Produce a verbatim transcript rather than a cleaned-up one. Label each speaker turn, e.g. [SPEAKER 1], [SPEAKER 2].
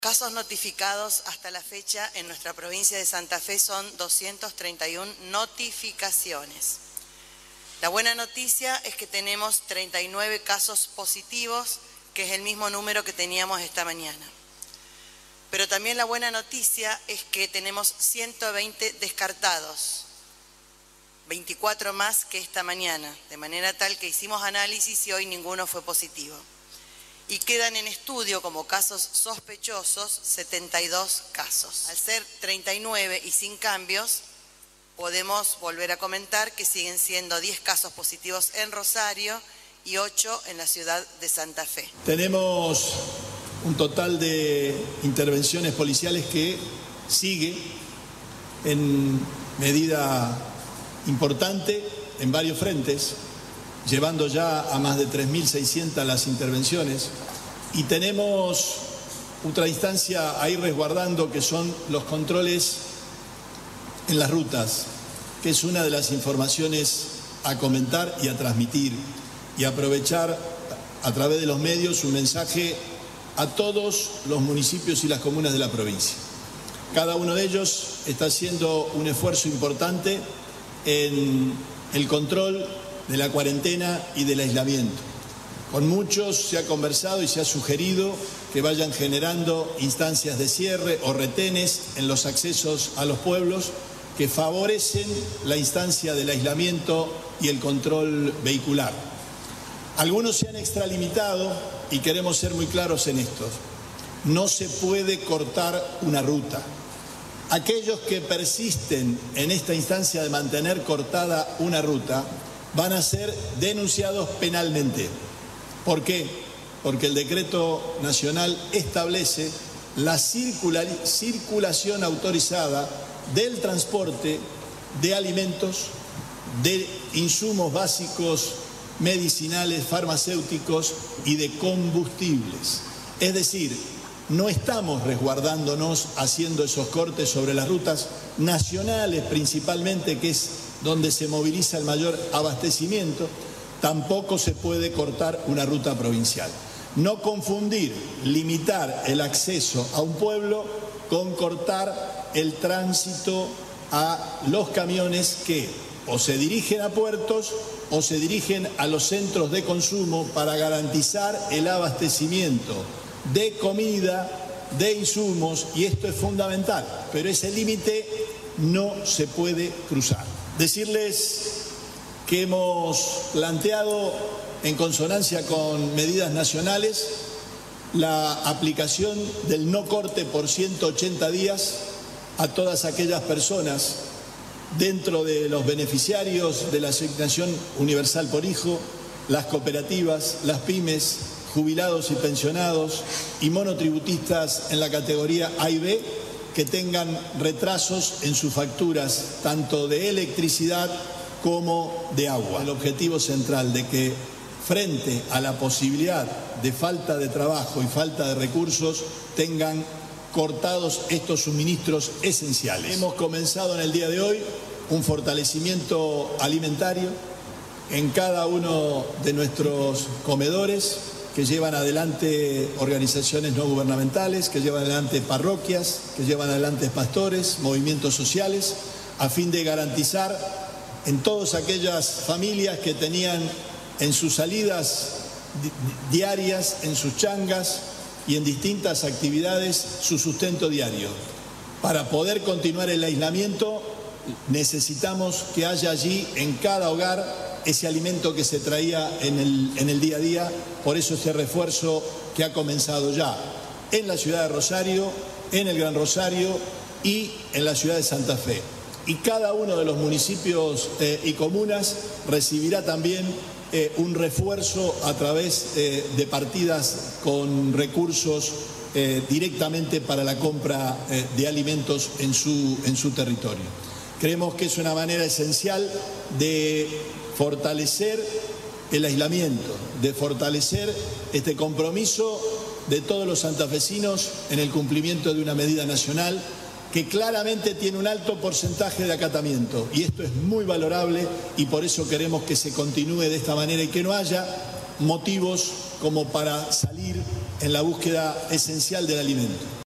[SPEAKER 1] Casos notificados hasta la fecha en nuestra provincia de Santa Fe son doscientas treinta y una notificaciones. La buena noticia es que tenemos treinta y nueve casos positivos, que es el mismo número que teníamos esta mañana. Pero también la buena noticia es que tenemos ciento veinte descartados, veinticuatro más que esta mañana, de manera tal que hicimos análisis y hoy ninguno fue positivo. Y quedan en estudio como casos sospechosos setenta y dos casos. Al ser treinta y nueve y sin cambios, podemos volver a comentar que siguen siendo diez casos positivos en Rosario y ocho en la ciudad de Santa Fe.
[SPEAKER 2] Tenemos un total de intervenciones policiales que sigue en medida importante en varios frentes, llevando ya a más de tres mil seiscientas las intervenciones, y tenemos otra instancia a ir resguardando, que son los controles en las rutas, que es una de las informaciones a comentar y a transmitir, y aprovechar a través de los medios un mensaje a todos los municipios y las comunas de la provincia. Cada uno de ellos está haciendo un esfuerzo importante en el control de la cuarentena y del aislamiento. Con muchos se ha conversado y se ha sugerido que vayan generando instancias de cierre o retenes en los accesos a los pueblos que favorecen la instancia del aislamiento y el control vehicular. Algunos se han extralimitado y queremos ser muy claros en esto. No se puede cortar una ruta. Aquellos que persisten en esta instancia de mantener cortada una ruta van a ser denunciados penalmente. ¿Por qué? Porque el decreto nacional establece la circulación autorizada del transporte de alimentos, de insumos básicos, medicinales, farmacéuticos y de combustibles. Es decir, no estamos resguardándonos haciendo esos cortes sobre las rutas nacionales principalmente, que es donde se moviliza el mayor abastecimiento. Tampoco se puede cortar una ruta provincial. No confundir, limitar el acceso a un pueblo con cortar el tránsito a los camiones que o se dirigen a puertos o se dirigen a los centros de consumo para garantizar el abastecimiento de comida, de insumos, y esto es fundamental, pero ese límite no se puede cruzar. Decirles que hemos planteado, en consonancia con medidas nacionales, la aplicación del no corte por ciento ochenta días a todas aquellas personas dentro de los beneficiarios de la asignación universal por hijo, las cooperativas, las pymes, jubilados y pensionados y monotributistas en la categoría A y B, que tengan retrasos en sus facturas, tanto de electricidad como de agua. El objetivo central de que, frente a la posibilidad de falta de trabajo y falta de recursos, tengan cortados estos suministros esenciales. Hemos comenzado en el día de hoy un fortalecimiento alimentario en cada uno de nuestros comedores, que llevan adelante organizaciones no gubernamentales, que llevan adelante parroquias, que llevan adelante pastores, movimientos sociales, a fin de garantizar en todas aquellas familias que tenían en sus salidas di- diarias, en sus changas y en distintas actividades su sustento diario. Para poder continuar el aislamiento necesitamos que haya allí en cada hogar ese alimento que se traía en el, en el día a día. Por eso este refuerzo que ha comenzado ya en la ciudad de Rosario, en el Gran Rosario y en la ciudad de Santa Fe. Y cada uno de los municipios eh, y comunas recibirá también eh, un refuerzo a través eh, de partidas con recursos eh, directamente para la compra eh, de alimentos en su, en su territorio. Creemos que es una manera esencial de fortalecer el aislamiento, de fortalecer este compromiso de todos los santafesinos en el cumplimiento de una medida nacional que claramente tiene un alto porcentaje de acatamiento, y esto es muy valorable, y por eso queremos que se continúe de esta manera y que no haya motivos como para salir en la búsqueda esencial del alimento.